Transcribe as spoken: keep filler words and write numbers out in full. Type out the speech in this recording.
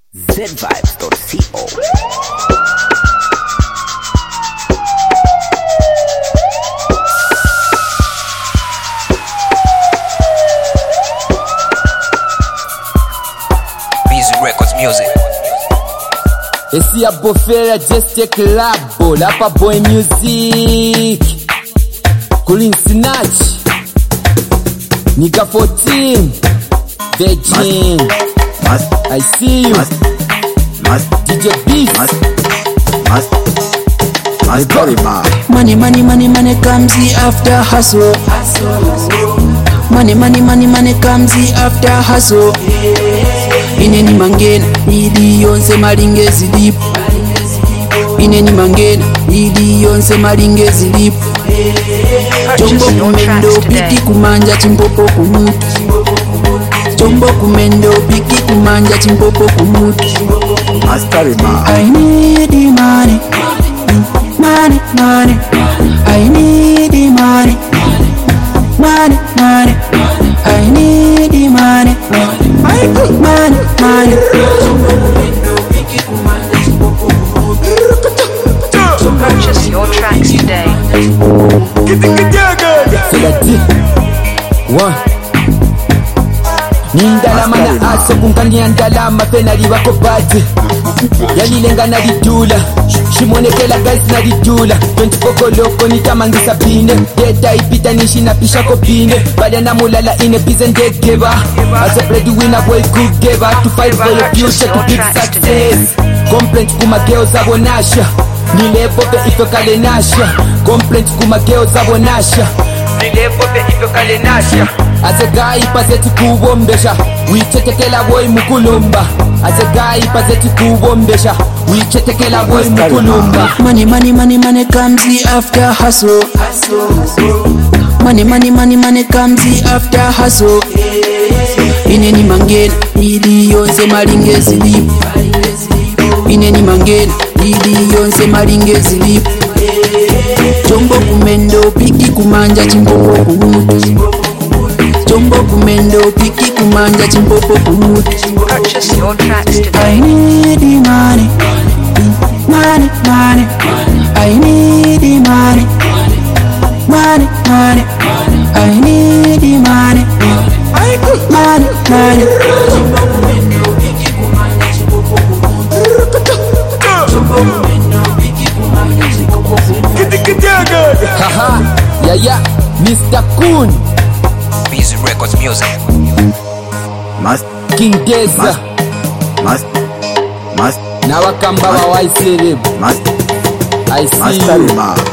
Z vibes dot co. Busy Records Music. Esse a bofeira just take labo, lá pra boy music. Colin Sinach, Nigga fourteen, Virgin. I see you, D J Beast. Money, money, money, money comes after hustle. Money, money, money, money comes after hustle. Ineni mangena, idi yonse malingezi lipo. Ineni mangena, idi yonse malingezi lipo. Chombo kumendo, piki kumanja chimpopo kumutu. Chombo kumendo, piki kumanja chimpopo kumutu. I need the money, money, money. I need the money, money, money. I need the money, money, money. Purchase your tracks today. One. Nindalama na aso kunkania ndalama pena liwako bate. Yalilenga na lidula, shimonekela guys na lidula. twenty-four koloko nitamangisa pine. Deta ipita nishi na pisha kopine. Bada na mulala ine bizende geba. As a breadwinner boy could give up to fight for your future to big success. Complaint kumageo zabo nasha, nilepo pe ito kale nasha. Complaint kumageo zabo nasha, nilepo pe ito kale nasha. As a guy pazeti kubombesha, wichetekela boy mukulumba. As a guy pazeti kubombesha, wichetekela boy mukulumba. Money, money, money, money comes after hustle. Money, money, money, money comes after hustle. Ineni mangena, idi yonse malingezi lipo. Ineni mangena, idi yonse malingezi lipo. Chombo kumendo, piki kumanja chimpopo kumutu. Chombo kumendo, piki kumanja chimpopo kumutu. Purchase your tracks today. I need the money, money, money. I need the money, money, money. I need the money, money, money. Haha, yeah yeah, Mister Kun, Busy Records Music. King Deza, na wakamba wa Waislerim. I see you.